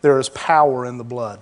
There is power in the blood.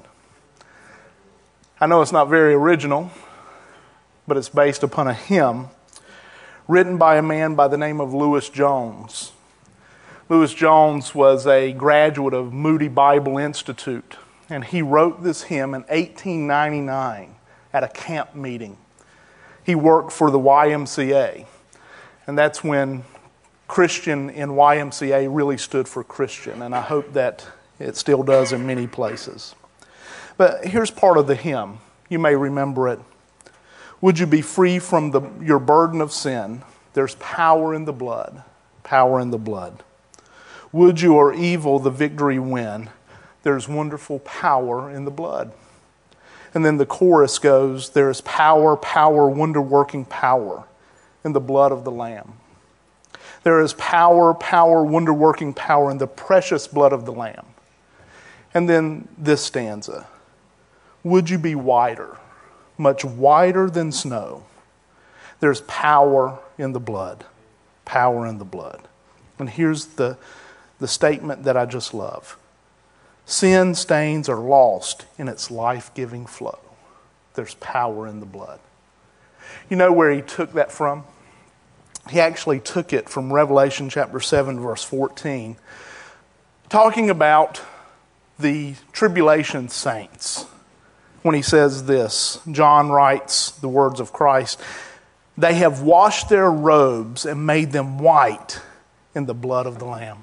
I know it's not very original, but it's based upon a hymn written by a man by the name of Lewis Jones. Lewis Jones was a graduate of Moody Bible Institute, and he wrote this hymn in 1899 at a camp meeting. He worked for the YMCA, and that's when Christian in YMCA really stood for Christian, and I hope that it still does in many places. But here's part of the hymn. You may remember it. Would you be free from your burden of sin? There's power in the blood, power in the blood. Would you or evil the victory win? There's wonderful power in the blood. And then the chorus goes, there is power, power, wonder-working power in the blood of the Lamb. There is power, power, wonder-working power in the precious blood of the Lamb. And then this stanza. Would you be whiter, much whiter than snow? There's power in the blood, power in the blood. And here's the statement that I just love. Sin stains are lost in its life-giving flow. There's power in the blood. You know where he took that from? He actually took it from Revelation chapter 7, verse 14, talking about the tribulation saints. When he says this, John writes the words of Christ, they have washed their robes and made them white in the blood of the Lamb.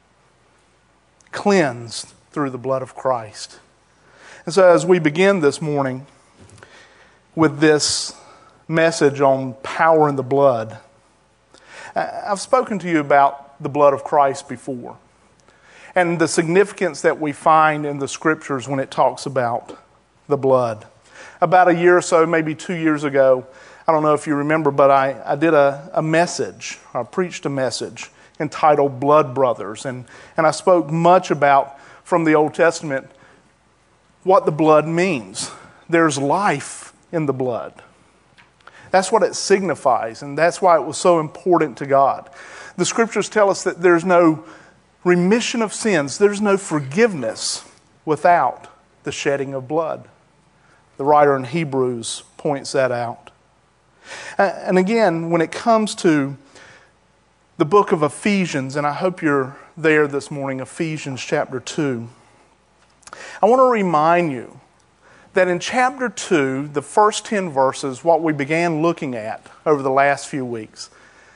Cleansed through the blood of Christ. And so as we begin this morning with this message on power in the blood, I've spoken to you about the blood of Christ before and the significance that we find in the scriptures when it talks about the blood. About a year or so, maybe 2 years ago, I don't know if you remember, but I did a message, I preached a message entitled Blood Brothers. And I spoke much about, from the Old Testament, what the blood means. There's life in the blood. That's what it signifies, and that's why it was so important to God. The scriptures tell us that there's no remission of sins, there's no forgiveness without the shedding of blood. The writer in Hebrews points that out. And again, when it comes to the book of Ephesians, and I hope you're there this morning, Ephesians chapter 2. I want to remind you that in chapter 2, the first 10 verses, what we began looking at over the last few weeks,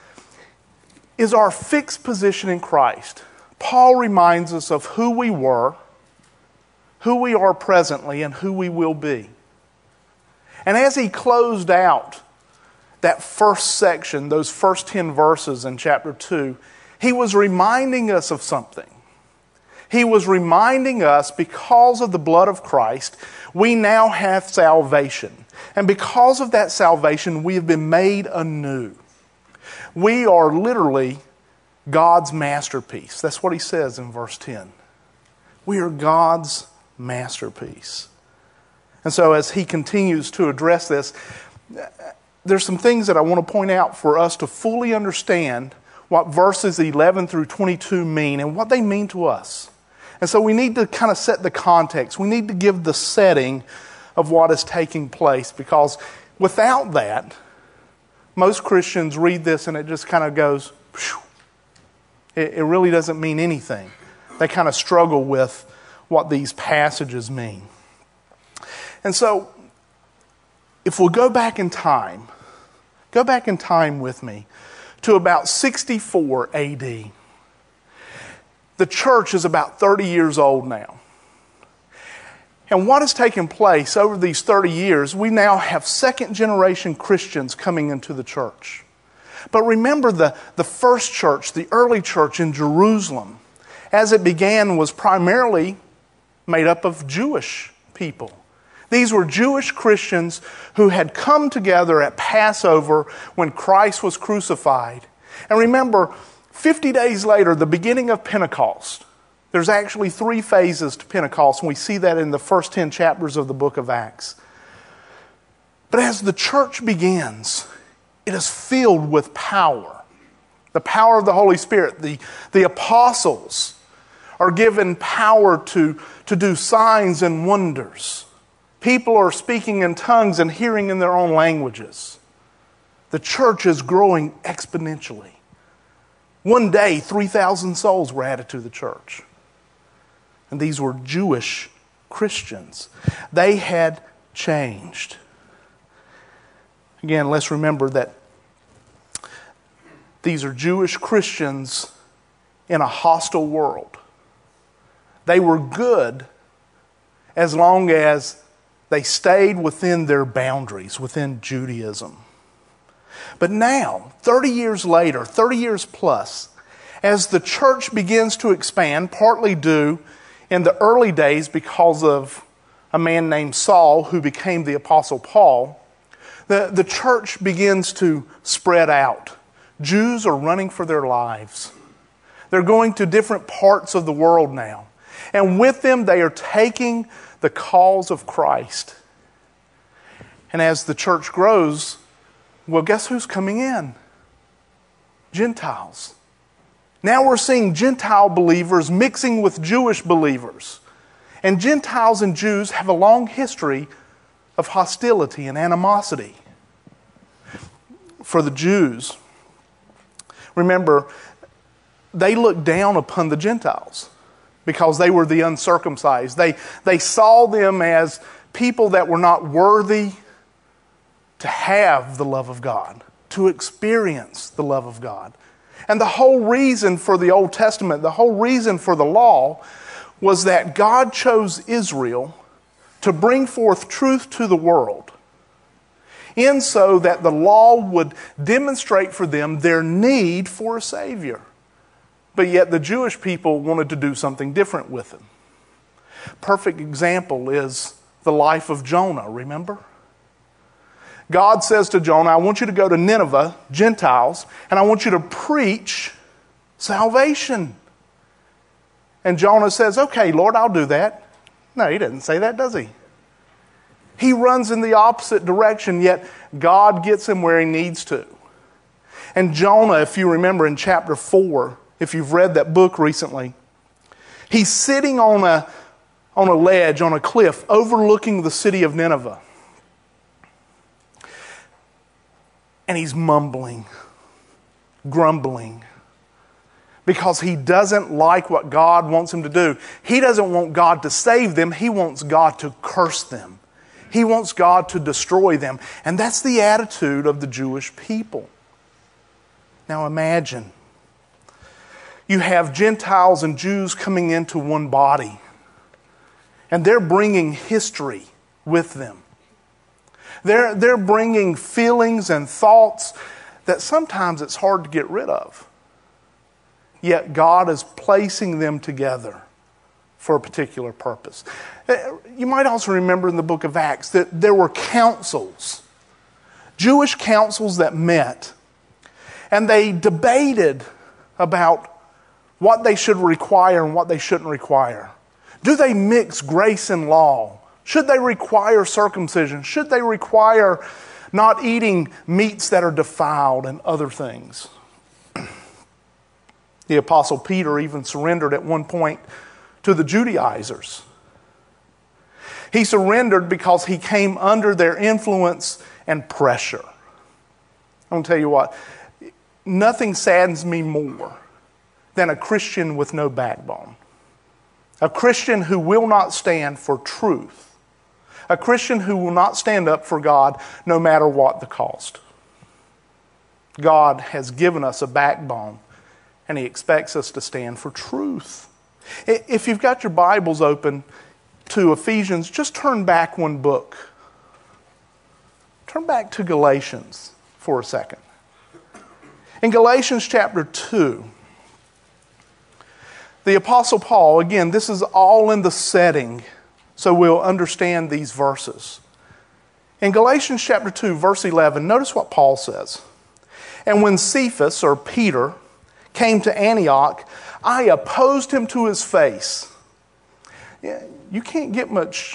is our fixed position in Christ. Paul reminds us of who we were, who we are presently, and who we will be. And as he closed out that first section, those first 10 verses in chapter 2, he was reminding us of something. He was reminding us, because of the blood of Christ, we now have salvation. And because of that salvation, we have been made anew. We are literally God's masterpiece. That's what he says in verse 10. We are God's masterpiece. And so as he continues to address this, there's some things that I want to point out for us to fully understand what verses 11 through 22 mean and what they mean to us. And so we need to kind of set the context. We need to give the setting of what is taking place, because without that, most Christians read this and it just kind of goes, phew. It really doesn't mean anything. They kind of struggle with what these passages mean. And so, if we'll go back in time with me to about 64 AD. The church is about 30 years old now. And what has taken place over these 30 years, we now have second generation Christians coming into the church. But remember the first church, the early church in Jerusalem, as it began, was primarily made up of Jewish people. These were Jewish Christians who had come together at Passover when Christ was crucified. And remember, 50 days later, the beginning of Pentecost. There's actually 3 phases to Pentecost, and we see that in the first 10 chapters of the book of Acts. But as the church begins, it is filled with power. The power of the Holy Spirit. The apostles are given power to do signs and wonders. People are speaking in tongues and hearing in their own languages. The church is growing exponentially. One day, 3,000 souls were added to the church. And these were Jewish Christians. They had changed. Again, let's remember that these are Jewish Christians in a hostile world. They were good as long as they stayed within their boundaries, within Judaism. But now, 30 years later, 30 years plus, as the church begins to expand, partly due in the early days because of a man named Saul who became the Apostle Paul, the church begins to spread out. Jews are running for their lives. They're going to different parts of the world now. And with them, they are taking the cause of Christ. And as the church grows, well, guess who's coming in? Gentiles. Now we're seeing Gentile believers mixing with Jewish believers. And Gentiles and Jews have a long history of hostility and animosity. For the Jews, remember, they looked down upon the Gentiles because they were the uncircumcised. They saw them as people that were not worthy to have the love of God, to experience the love of God. And the whole reason for the Old Testament, the whole reason for the law, was that God chose Israel to bring forth truth to the world, in so that the law would demonstrate for them their need for a Savior. But yet the Jewish people wanted to do something different with them. Perfect example is the life of Jonah, remember? God says to Jonah, I want you to go to Nineveh, Gentiles, and I want you to preach salvation. And Jonah says, okay, Lord, I'll do that. No, he doesn't say that, does he? He runs in the opposite direction, yet God gets him where he needs to. And Jonah, if you remember in chapter 4, if you've read that book recently, he's sitting on a ledge, on a cliff, overlooking the city of Nineveh. And he's mumbling, grumbling, because he doesn't like what God wants him to do. He doesn't want God to save them. He wants God to curse them. He wants God to destroy them. And that's the attitude of the Jewish people. Now imagine, you have Gentiles and Jews coming into one body, and they're bringing history with them. They're bringing feelings and thoughts that sometimes it's hard to get rid of. Yet God is placing them together for a particular purpose. You might also remember in the book of Acts that there were councils, Jewish councils that met, and they debated about what they should require and what they shouldn't require. Do they mix grace and law? Should they require circumcision? Should they require not eating meats that are defiled and other things? The Apostle Peter even surrendered at one point to the Judaizers. He surrendered because he came under their influence and pressure. I'm going to tell you what, nothing saddens me more than a Christian with no backbone. A Christian who will not stand for truth. A Christian who will not stand up for God no matter what the cost. God has given us a backbone, and He expects us to stand for truth. If you've got your Bibles open to Ephesians, just turn back one book. Turn back to Galatians for a second. In Galatians chapter 2, the Apostle Paul, again, this is all in the setting, so we'll understand these verses. In Galatians chapter 2, verse 11, notice what Paul says. And when Cephas, or Peter, came to Antioch, I opposed him to his face. You can't get much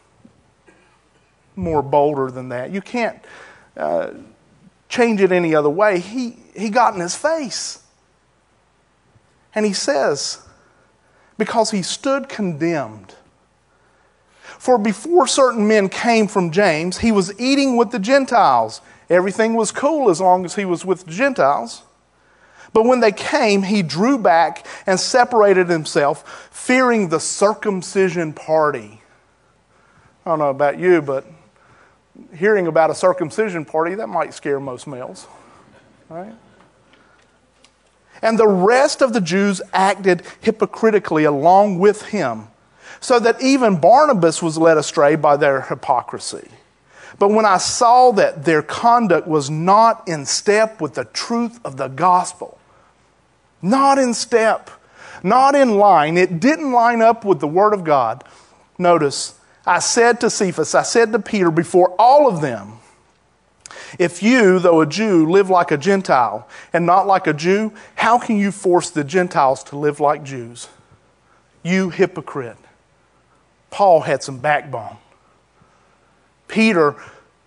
more bolder than that. You can't change it any other way. He got in his face. And he says, because he stood condemned. For before certain men came from James, he was eating with the Gentiles. Everything was cool as long as he was with the Gentiles. But when they came, he drew back and separated himself, fearing the circumcision party. I don't know about you, but hearing about a circumcision party, that might scare most males, right? And the rest of the Jews acted hypocritically along with him, so that even Barnabas was led astray by their hypocrisy. But when I saw that their conduct was not in step with the truth of the gospel, not in step, not in line, it didn't line up with the Word of God. Notice, I said to Cephas, I said to Peter before all of them, if you, though a Jew, live like a Gentile and not like a Jew, how can you force the Gentiles to live like Jews? You hypocrite. Paul had some backbone. Peter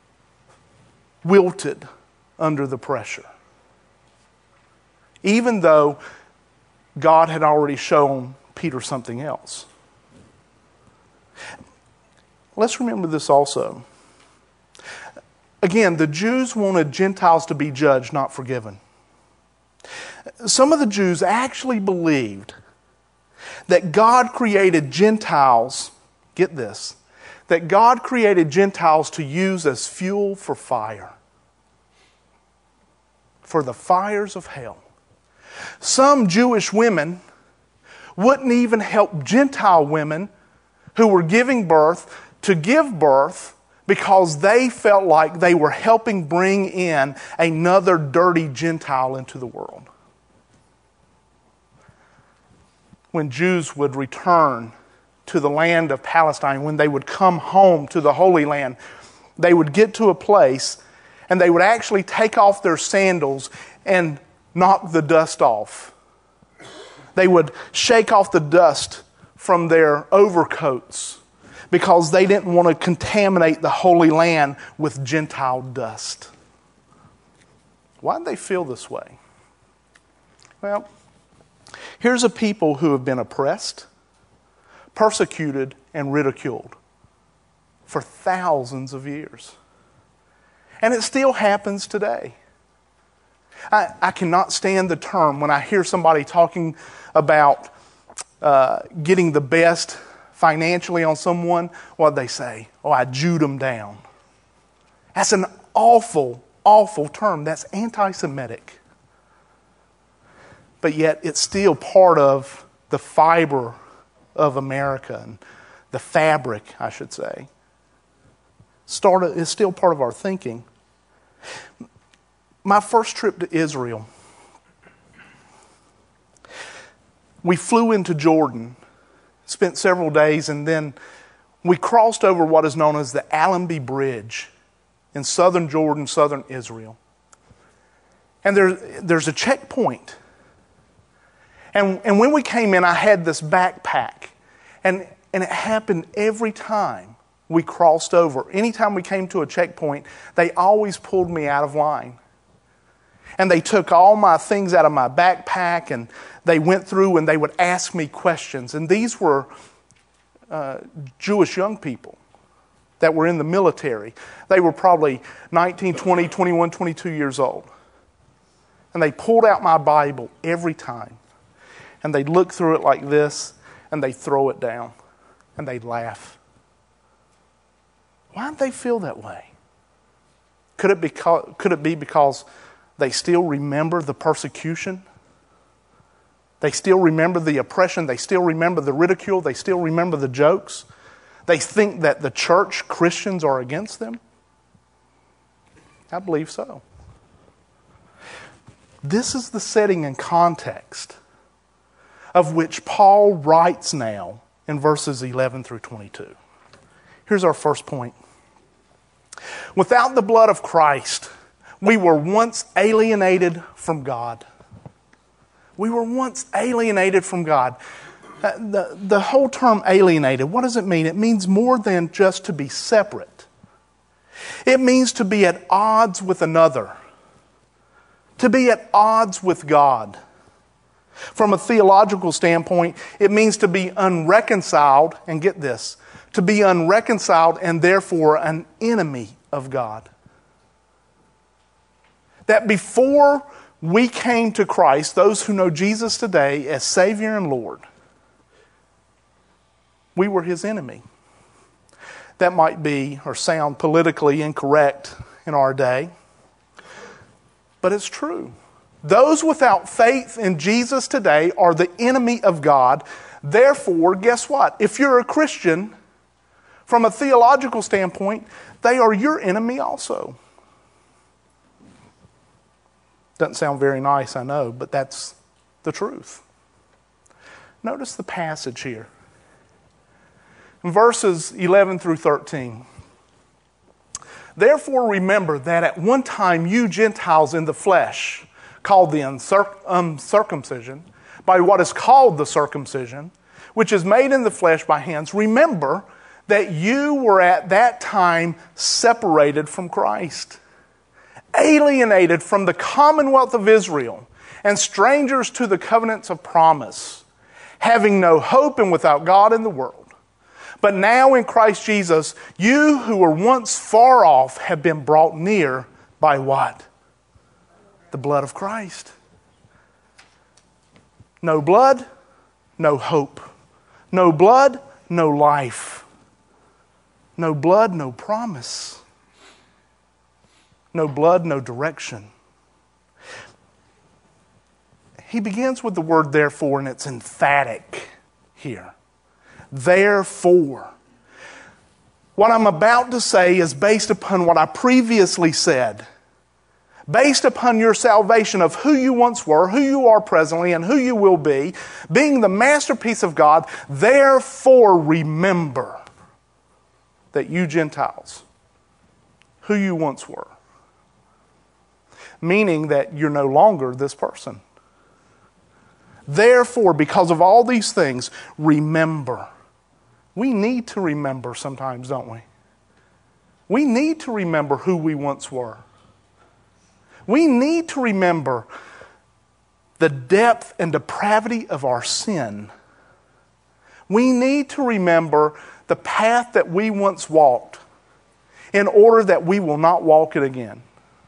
wilted under the pressure. Even though God had already shown Peter something else. Let's remember this also. Again, the Jews wanted Gentiles to be judged, not forgiven. Some of the Jews actually believed that God created Gentiles, get this, that God created Gentiles to use as fuel for fire. For the fires of hell. Some Jewish women wouldn't even help Gentile women who were giving birth to give birth because they felt like they were helping bring in another dirty Gentile into the world. When Jews would return to the land of Palestine, when they would come home to the Holy Land, they would get to a place and they would actually take off their sandals and knock the dust off. They would shake off the dust from their overcoats because they didn't want to contaminate the Holy Land with Gentile dust. Why did they feel this way? Well, here's a people who have been oppressed, persecuted, and ridiculed for thousands of years. And it still happens today. I cannot stand the term when I hear somebody talking about getting the best financially on someone. What they say? Oh, I Jewed them down. That's an awful, awful term. That's anti-Semitic. But yet it's still part of the fiber of America and the fabric, I should say. It's still part of our thinking. My first trip to Israel, we flew into Jordan, spent several days, and then we crossed over what is known as the Allenby Bridge in southern Jordan, southern Israel. And there's a checkpoint. And when we came in, I had this backpack. And it happened every time we crossed over. Anytime we came to a checkpoint, they always pulled me out of line. And they took all my things out of my backpack and they went through and they would ask me questions. And these were Jewish young people that were in the military. They were probably 19, 20, 21, 22 years old. And they pulled out my Bible every time. And they'd look through it like this and they'd throw it down. And they'd laugh. Why did they feel that way? Could it be because they still remember the persecution? They still remember the oppression. They still remember the ridicule. They still remember the jokes. They think that the church, Christians, are against them. I believe so. This is the setting and context of which Paul writes now in verses 11 through 22. Here's our first point. Without the blood of Christ, we were once alienated from God. We were once alienated from God. The whole term alienated, what does it mean? It means more than just to be separate. It means to be at odds with another. To be at odds with God. From a theological standpoint, it means to be unreconciled, and get this, to be unreconciled and therefore an enemy of God. That before we came to Christ, those who know Jesus today as Savior and Lord, we were His enemy. That might be or sound politically incorrect in our day, but it's true. Those without faith in Jesus today are the enemy of God. Therefore, guess what? If you're a Christian, from a theological standpoint, they are your enemy also. Doesn't sound very nice, I know, but that's the truth. Notice the passage here. In verses 11 through 13. Therefore remember that at one time you Gentiles in the flesh, called the uncircumcision, by what is called the circumcision, which is made in the flesh by hands, remember that you were at that time separated from Christ, alienated from the commonwealth of Israel, and strangers to the covenants of promise, having no hope and without God in the world. But now in Christ Jesus, you who were once far off have been brought near by what? The blood of Christ. No blood, no hope. No blood, no life. No blood, no promise. No blood, no direction. He begins with the word therefore, and it's emphatic here. Therefore. What I'm about to say is based upon what I previously said. Based upon your salvation of who you once were, who you are presently, and who you will be, being the masterpiece of God, therefore remember that you Gentiles, who you once were. Meaning that you're no longer this person. Therefore, because of all these things, remember. We need to remember sometimes, don't we? We need to remember who we once were. We need to remember the depth and depravity of our sin. We need to remember the path that we once walked in order that we will not walk it again.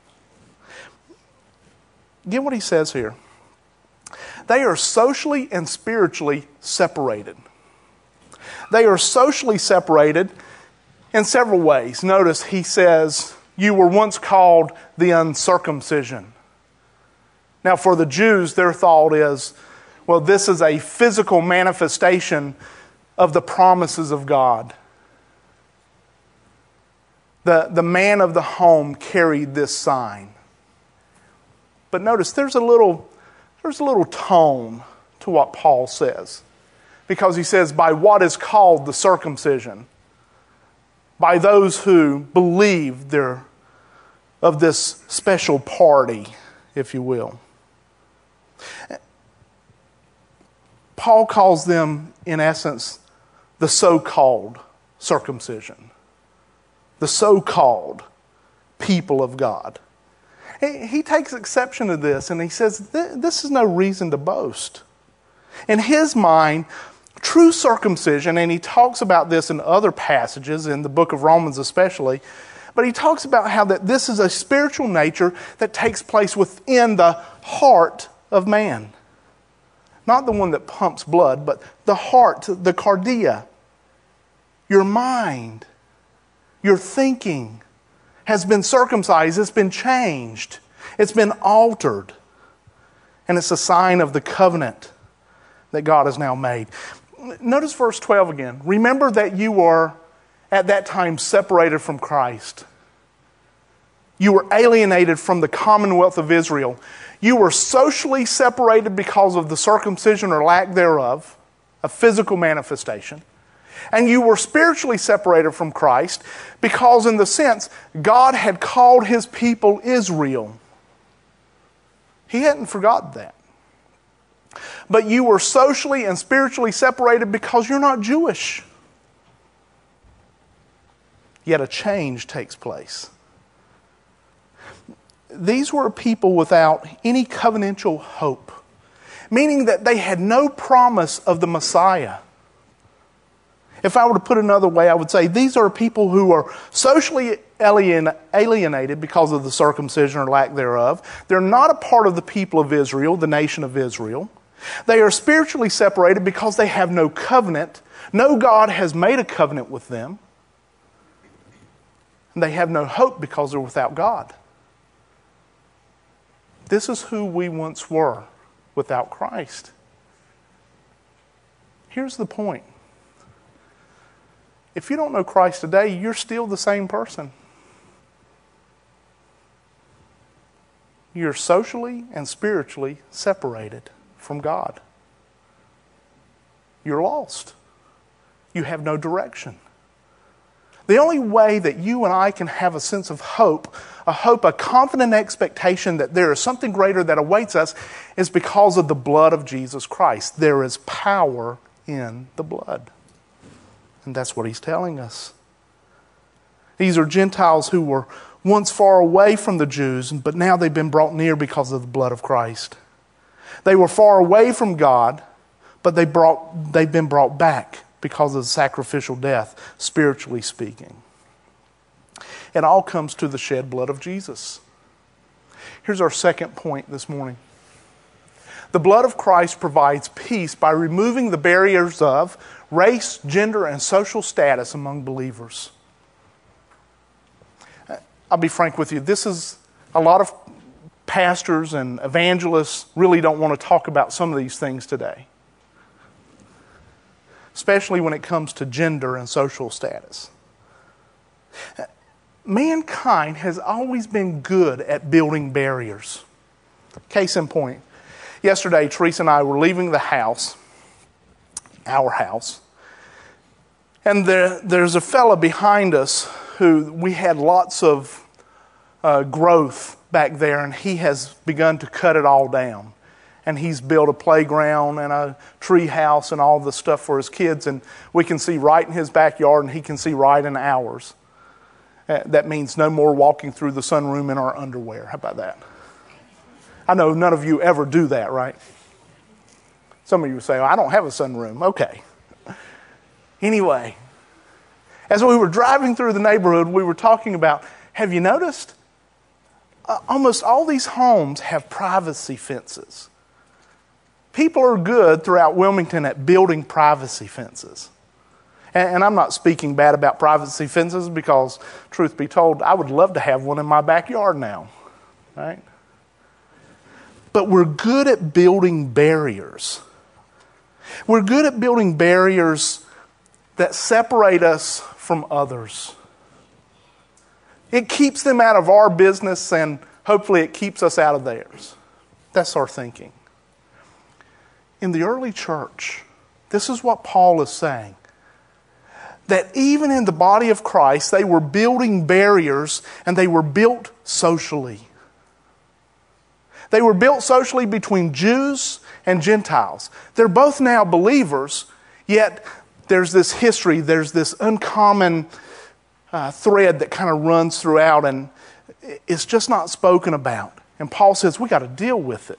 Get what he says here. They are socially and spiritually separated. They are socially separated in several ways. Notice he says, you were once called the uncircumcision. Now for the Jews, their thought is, well, this is a physical manifestation of the promises of God. The man of the home carried this sign. But notice there's a little tone to what Paul says. Because he says, by what is called the circumcision. By those who believe they're of this special party, if you will. Paul calls them, in essence, the so-called circumcision. The so-called people of God. He takes exception to this and he says, this is no reason to boast. In his mind, true circumcision, and he talks about this in other passages, in the book of Romans especially, but he talks about how that this is a spiritual nature that takes place within the heart of man. Not the one that pumps blood, but the heart, the cardia. Your mind, your thinking has been circumcised, it's been changed, it's been altered. And it's a sign of the covenant that God has now made. Notice verse 12 again. Remember that you were at that time separated from Christ. You were alienated from the commonwealth of Israel. You were socially separated because of the circumcision or lack thereof, a physical manifestation. And you were spiritually separated from Christ because, in the sense, God had called his people Israel. He hadn't forgotten that. But you were socially and spiritually separated because you're not Jewish. Yet a change takes place. These were people without any covenantal hope, meaning that they had no promise of the Messiah. If I were to put it another way, I would say these are people who are socially alienated because of the circumcision or lack thereof. They're not a part of the people of Israel, the nation of Israel. They are spiritually separated because they have no covenant. No God has made a covenant with them. And they have no hope because they're without God. This is who we once were without Christ. Here's the point. If you don't know Christ today, you're still the same person. You're socially and spiritually separated from God. You're lost. You have no direction. The only way that you and I can have a sense of hope, a confident expectation that there is something greater that awaits us, is because of the blood of Jesus Christ. There is power in the blood. And that's what he's telling us. These are Gentiles who were once far away from the Jews, but now they've been brought near because of the blood of Christ. They were far away from God, but they've been brought back because of the sacrificial death, spiritually speaking. It all comes to the shed blood of Jesus. Here's our second point this morning. The blood of Christ provides peace by removing the barriers of race, gender, and social status among believers. I'll be frank with you. This is a lot of pastors and evangelists really don't want to talk about some of these things today. Especially when it comes to gender and social status. Mankind has always been good at building barriers. Case in point. Yesterday, Teresa and I were leaving the house, our house, and there's a fella behind us who we had lots of growth back there, and he has begun to cut it all down. And he's built a playground and a tree house and all the stuff for his kids, and we can see right in his backyard and he can see right in ours. That means no more walking through the sunroom in our underwear. How about that? I know none of you ever do that, right? Some of you say, I don't have a sunroom. Okay. Anyway, as we were driving through the neighborhood, we were talking about, have you noticed? Almost all these homes have privacy fences. People are good throughout Wilmington at building privacy fences. And I'm not speaking bad about privacy fences because, truth be told, I would love to have one in my backyard now. Right? But we're good at building barriers. We're good at building barriers that separate us from others. It keeps them out of our business, and hopefully it keeps us out of theirs. That's our thinking. In the early church, this is what Paul is saying. That even in the body of Christ, they were building barriers, and they were built socially. They were built socially between Jews and Gentiles. They're both now believers, yet there's this history, there's this uncommon thread that kind of runs throughout, and it's just not spoken about. And Paul says we got to deal with it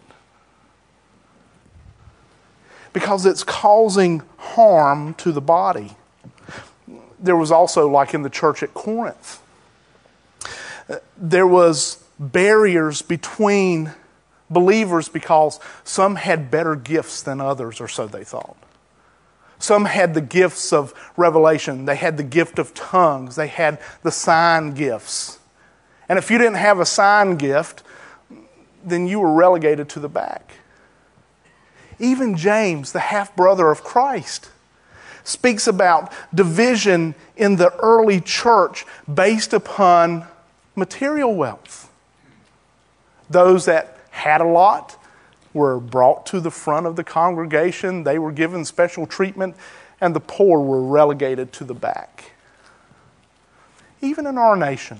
because it's causing harm to the body. There was also, like in the church at Corinth, there was barriers between believers because some had better gifts than others, or so they thought. Some had the gifts of revelation. They had the gift of tongues. They had the sign gifts. And if you didn't have a sign gift, then you were relegated to the back. Even James, the half-brother of Christ, speaks about division in the early church based upon material wealth. Those that had a lot were brought to the front of the congregation. They were given special treatment, and the poor were relegated to the back. Even in our nation.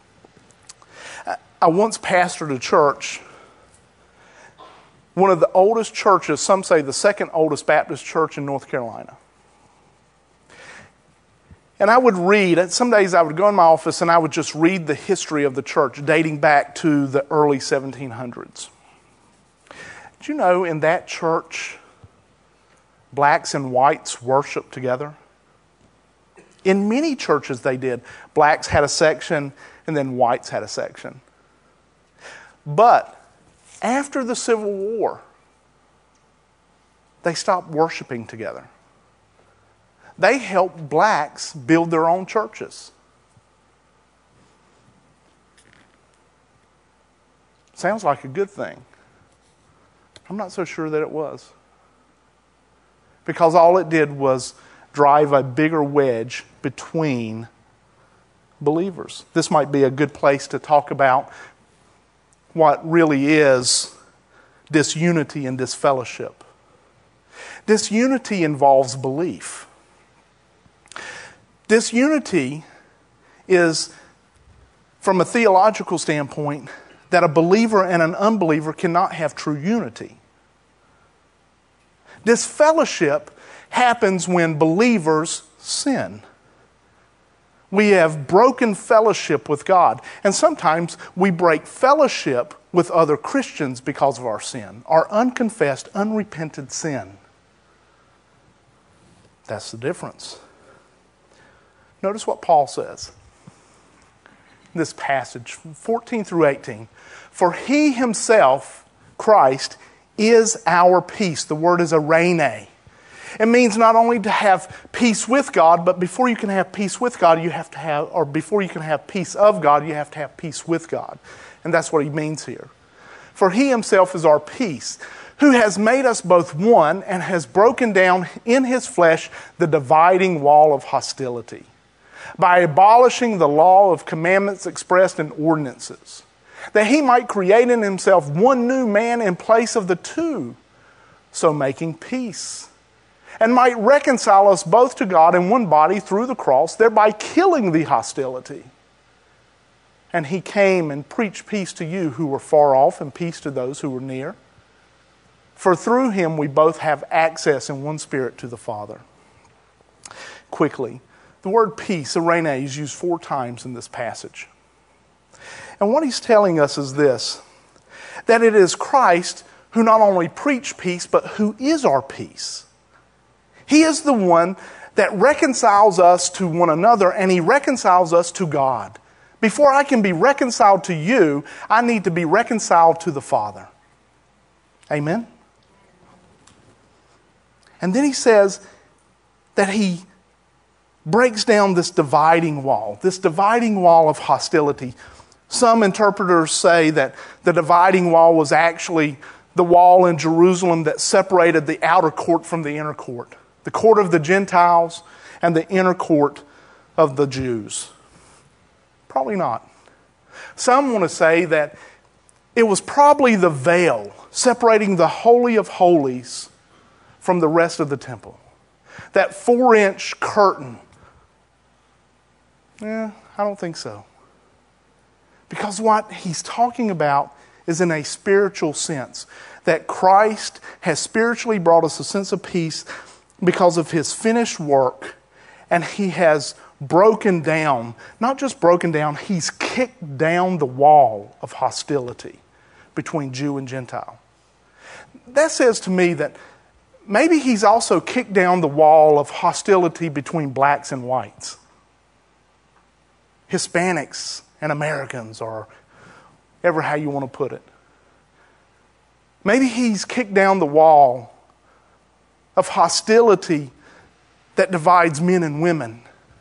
I once pastored a church, one of the oldest churches, some say the second oldest Baptist church in North Carolina. And I would read, some days I would go in my office and I would just read the history of the church dating back to the early 1700s. Did you know in that church, blacks and whites worshiped together? In many churches they did. Blacks had a section and then whites had a section. But after the Civil War, they stopped worshiping together. They helped blacks build their own churches. Sounds like a good thing. I'm not so sure that it was. Because all it did was drive a bigger wedge between believers. This might be a good place to talk about what really is disunity and disfellowship. Disunity involves belief. Disunity is, from a theological standpoint, that a believer and an unbeliever cannot have true unity. Disfellowship happens when believers sin. We have broken fellowship with God. And sometimes we break fellowship with other Christians because of our sin, our unconfessed, unrepented sin. That's the difference. Notice what Paul says in this passage, 14 through 18. For he himself, Christ, is our peace. The word is eirene. It means not only to have peace with God, but before you can have peace with God, you have to have, or before you can have peace of God, you have to have peace with God. And that's what he means here. For he himself is our peace, who has made us both one and has broken down in his flesh the dividing wall of hostility, by abolishing the law of commandments expressed in ordinances, that he might create in himself one new man in place of the two, so making peace, and might reconcile us both to God in one body through the cross, thereby killing the hostility. And he came and preached peace to you who were far off and peace to those who were near. For through him we both have access in one spirit to the Father. Quickly, the word peace, eirene, is used 4 times in this passage. And what he's telling us is this, that it is Christ who not only preached peace, but who is our peace. He is the one that reconciles us to one another, and he reconciles us to God. Before I can be reconciled to you, I need to be reconciled to the Father. Amen? And then he says that he breaks down this dividing wall of hostility. Some interpreters say that the dividing wall was actually the wall in Jerusalem that separated the outer court from the inner court. The court of the Gentiles and the inner court of the Jews. Probably not. Some want to say that it was probably the veil separating the Holy of Holies from the rest of the temple. That 4-inch curtain. I don't think so. Because what he's talking about is in a spiritual sense. That Christ has spiritually brought us a sense of peace because of his finished work. And he has broken down, not just broken down, he's kicked down the wall of hostility between Jew and Gentile. That says to me that maybe he's also kicked down the wall of hostility between blacks and whites. Hispanics and Americans, or ever how you want to put it. Maybe he's kicked down the wall of hostility that divides men and women.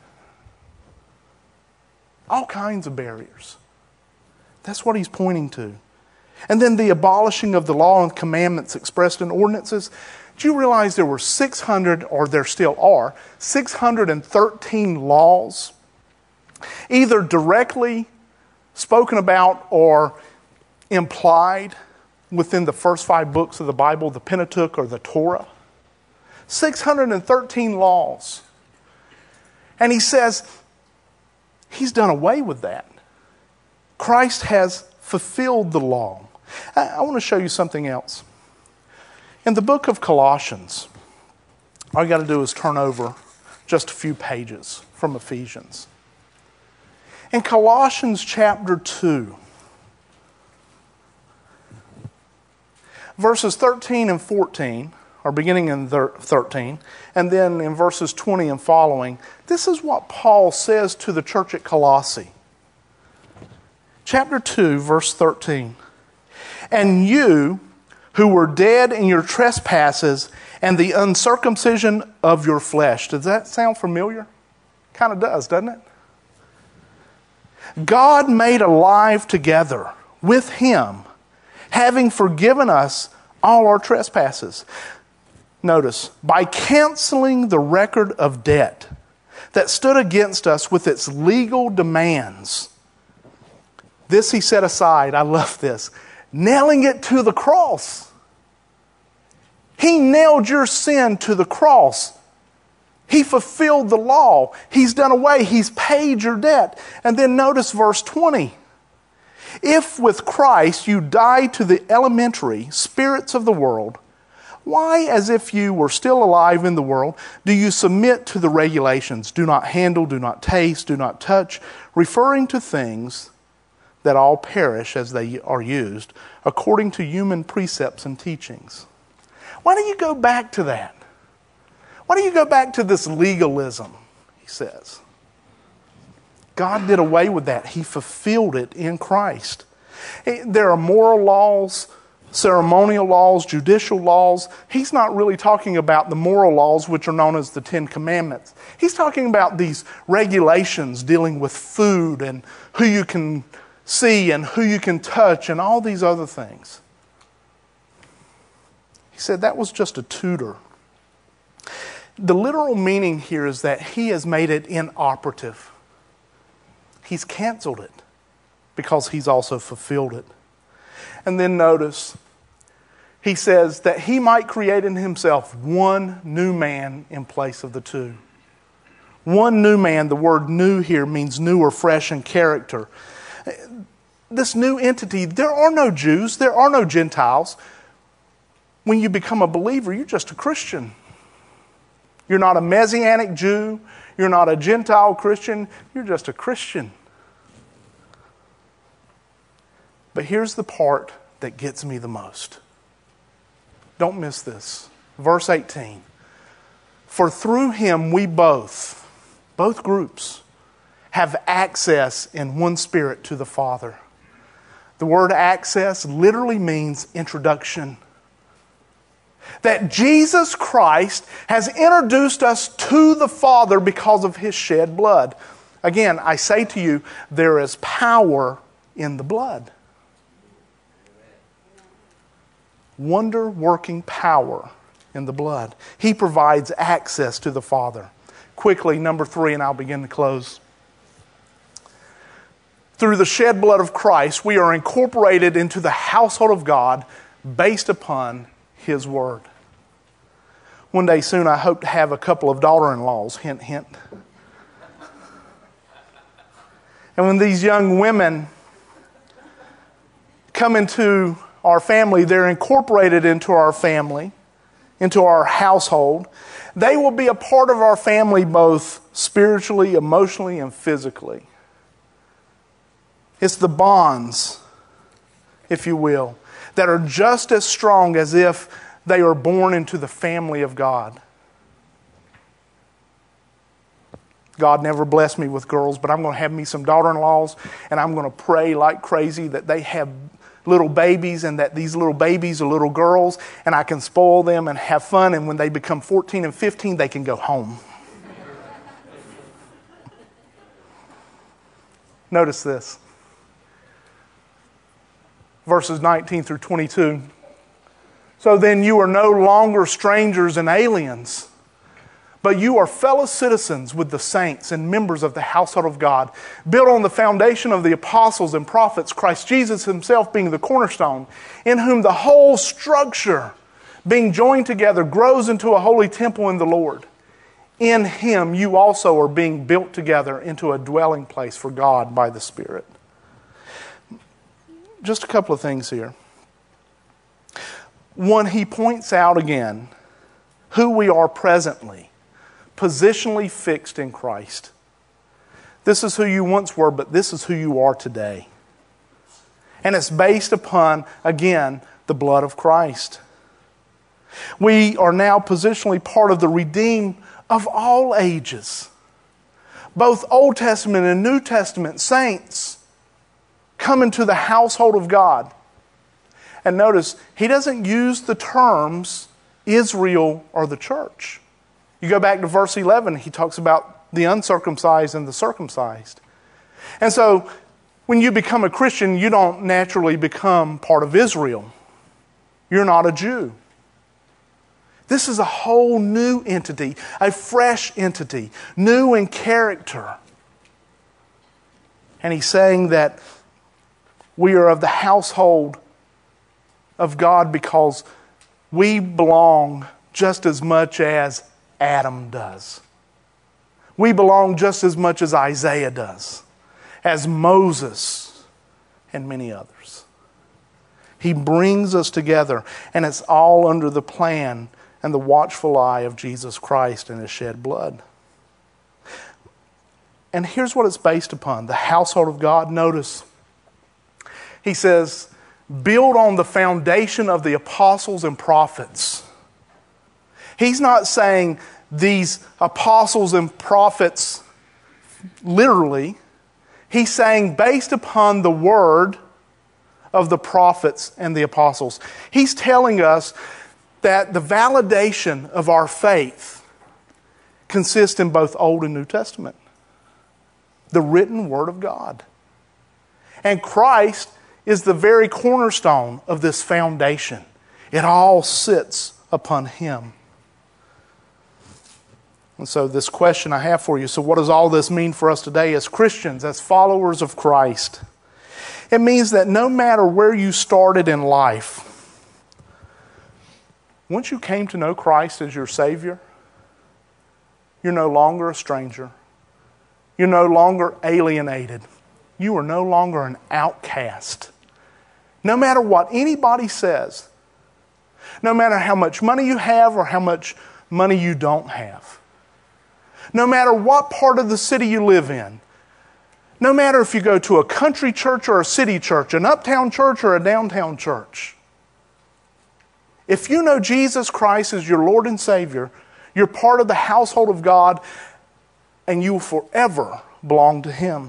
All kinds of barriers. That's what he's pointing to. And then the abolishing of the law and commandments expressed in ordinances. Do you realize there were 600, or there still are, 613 laws, either directly spoken about or implied within the first 5 books of the Bible, the Pentateuch or the Torah? 613 laws. And he says he's done away with that. Christ has fulfilled the law. I want to show you something else. In the book of Colossians, all you got to do is turn over just a few pages from Ephesians. In Colossians chapter 2, Verses 13 and 14, or beginning in 13, and then in verses 20 and following, this is what Paul says to the church at Colossae. Chapter 2, verse 13. And you, who were dead in your trespasses and the uncircumcision of your flesh. Does that sound familiar? Kind of does, doesn't it? God made alive together with him, having forgiven us all our trespasses. Notice, by canceling the record of debt that stood against us with its legal demands. This he set aside. I love this. Nailing it to the cross. He nailed your sin to the cross. He fulfilled the law. He's done away. He's paid your debt. And then notice verse 20. If with Christ you died to the elementary spirits of the world, why, as if you were still alive in the world, do you submit to the regulations? Do not handle, do not taste, do not touch, referring to things that all perish as they are used, according to human precepts and teachings. Why don't you go back to that? Why don't you go back to this legalism, he says. God did away with that. He fulfilled it in Christ. There are moral laws, ceremonial laws, judicial laws. He's not really talking about the moral laws, which are known as the Ten Commandments. He's talking about these regulations dealing with food and who you can see and who you can touch and all these other things. He said that was just a tutor. The literal meaning here is that he has made it inoperative. He's canceled it because he's also fulfilled it. And then notice, he says that he might create in himself one new man in place of the two. One new man, the word new here means new or fresh in character. This new entity, there are no Jews, there are no Gentiles. When you become a believer, you're just a Christian. You're not a Messianic Jew, you're not a Gentile Christian, you're just a Christian. But here's the part that gets me the most. Don't miss this. Verse 18. For through him we both groups, have access in one spirit to the Father. The word access literally means introduction. That Jesus Christ has introduced us to the Father because of his shed blood. Again, I say to you, there is power in the blood. Wonder-working power in the blood. He provides access to the Father. Quickly, number 3, and I'll begin to close. Through the shed blood of Christ, we are incorporated into the household of God based upon his word. One day soon, I hope to have a couple of daughter-in-laws. Hint, hint. And when these young women come into our family, they're incorporated into our family, into our household. They will be a part of our family both spiritually, emotionally, and physically. It's the bonds, if you will, that are just as strong as if they are born into the family of God. God never blessed me with girls, but I'm going to have me some daughter-in-laws, and I'm going to pray like crazy that they have little babies and that these little babies are little girls, and I can spoil them and have fun, and when they become 14 and 15, they can go home. Notice this. Verses 19 through 22. So then you are no longer strangers and aliens, but you are fellow citizens with the saints and members of the household of God, built on the foundation of the apostles and prophets, Christ Jesus himself being the cornerstone, in whom the whole structure, being joined together, grows into a holy temple in the Lord. In him you also are being built together into a dwelling place for God by the Spirit. Just a couple of things here. One, he points out again who we are presently, positionally fixed in Christ. This is who you once were, but this is who you are today. And it's based upon, again, the blood of Christ. We are now positionally part of the redeemed of all ages. Both Old Testament and New Testament saints come into the household of God. And notice, he doesn't use the terms Israel or the church. You go back to verse 11, he talks about the uncircumcised and the circumcised. And so, when you become a Christian, you don't naturally become part of Israel. You're not a Jew. This is a whole new entity, a fresh entity, new in character. And he's saying that we are of the household of God because we belong just as much as Adam does. We belong just as much as Isaiah does, as Moses, and many others. He brings us together, and it's all under the plan and the watchful eye of Jesus Christ and His shed blood. And here's what it's based upon. The household of God, notice, he says, build on the foundation of the apostles and prophets. He's not saying these apostles and prophets literally. He's saying based upon the word of the prophets and the apostles. He's telling us that the validation of our faith consists in both Old and New Testament. The written Word of God. And Christ is the very cornerstone of this foundation. It all sits upon Him. And so this question I have for you, so what does all this mean for us today as Christians, as followers of Christ? It means that no matter where you started in life, once you came to know Christ as your Savior, you're no longer a stranger. You're no longer alienated. You are no longer an outcast. No matter what anybody says, no matter how much money you have or how much money you don't have, no matter what part of the city you live in, no matter if you go to a country church or a city church, an uptown church or a downtown church, if you know Jesus Christ as your Lord and Savior, you're part of the household of God and you will forever belong to Him.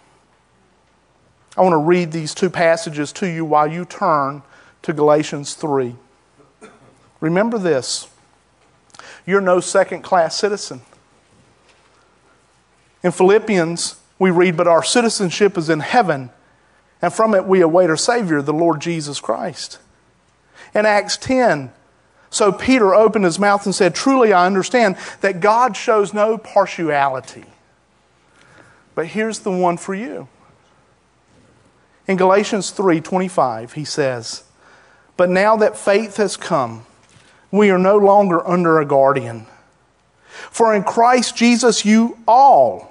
I want to read these two passages to you while you turn to Galatians 3. Remember this. You're no second-class citizen. In Philippians, we read, but our citizenship is in heaven, and from it we await our Savior, the Lord Jesus Christ. In Acts 10, so Peter opened his mouth and said, truly I understand that God shows no partiality. But here's the one for you. In Galatians 3:25, he says, but now that faith has come, we are no longer under a guardian. For in Christ Jesus you are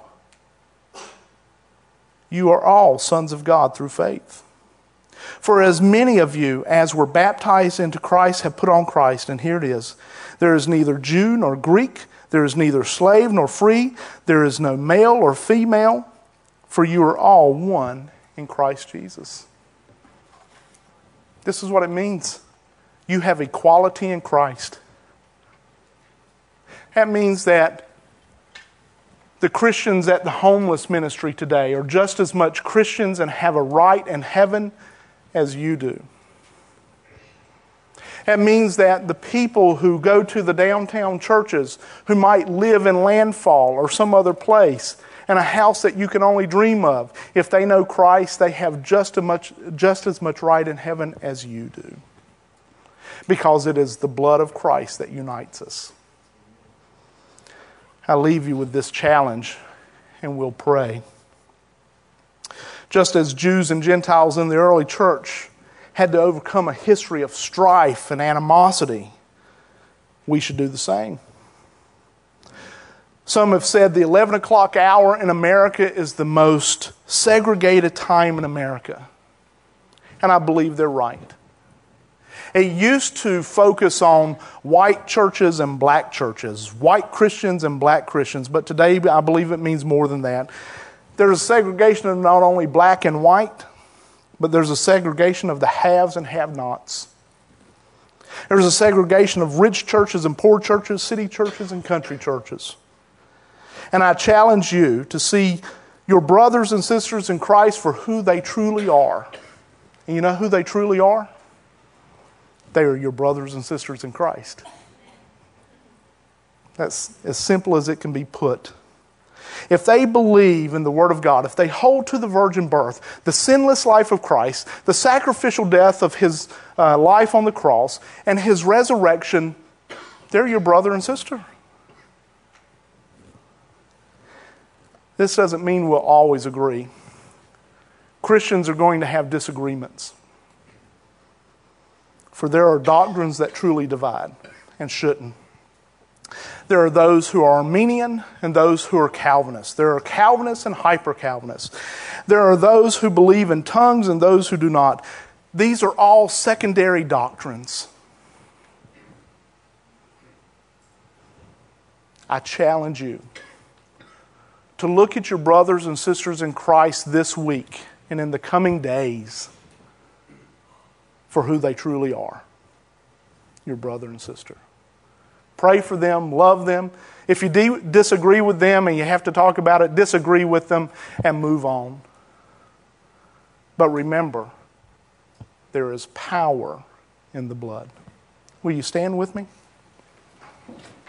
all sons of God through faith. For as many of you as were baptized into Christ have put on Christ. And here it is. There is neither Jew nor Greek. There is neither slave nor free. There is no male or female. For you are all one in Christ Jesus. This is what it means. You have equality in Christ. That means that the Christians at the homeless ministry today are just as much Christians and have a right in heaven as you do. It means that the people who go to the downtown churches, who might live in Landfall or some other place, in a house that you can only dream of, if they know Christ, they have just as much right in heaven as you do. Because it is the blood of Christ that unites us. I leave you with this challenge, and we'll pray. Just as Jews and Gentiles in the early church had to overcome a history of strife and animosity, we should do the same. Some have said the 11 o'clock hour in America is the most segregated time in America. And I believe they're right. It used to focus on white churches and black churches, white Christians and black Christians, but today I believe it means more than that. There's a segregation of not only black and white, but there's a segregation of the haves and have-nots. There's a segregation of rich churches and poor churches, city churches and country churches. And I challenge you to see your brothers and sisters in Christ for who they truly are. And you know who they truly are? They are your brothers and sisters in Christ. That's as simple as it can be put. If they believe in the Word of God, if they hold to the virgin birth, the sinless life of Christ, the sacrificial death of His life on the cross, and His resurrection, they're your brother and sister. This doesn't mean we'll always agree. Christians are going to have disagreements. For there are doctrines that truly divide and shouldn't. There are those who are Arminian and those who are Calvinists. There are Calvinists and hyper-Calvinists. There are those who believe in tongues and those who do not. These are all secondary doctrines. I challenge you to look at your brothers and sisters in Christ this week and in the coming days for who they truly are. Your brother and sister. Pray for them, love them. If you disagree with them and you have to talk about it, disagree with them and move on. But remember, there is power in the blood. Will you stand with me?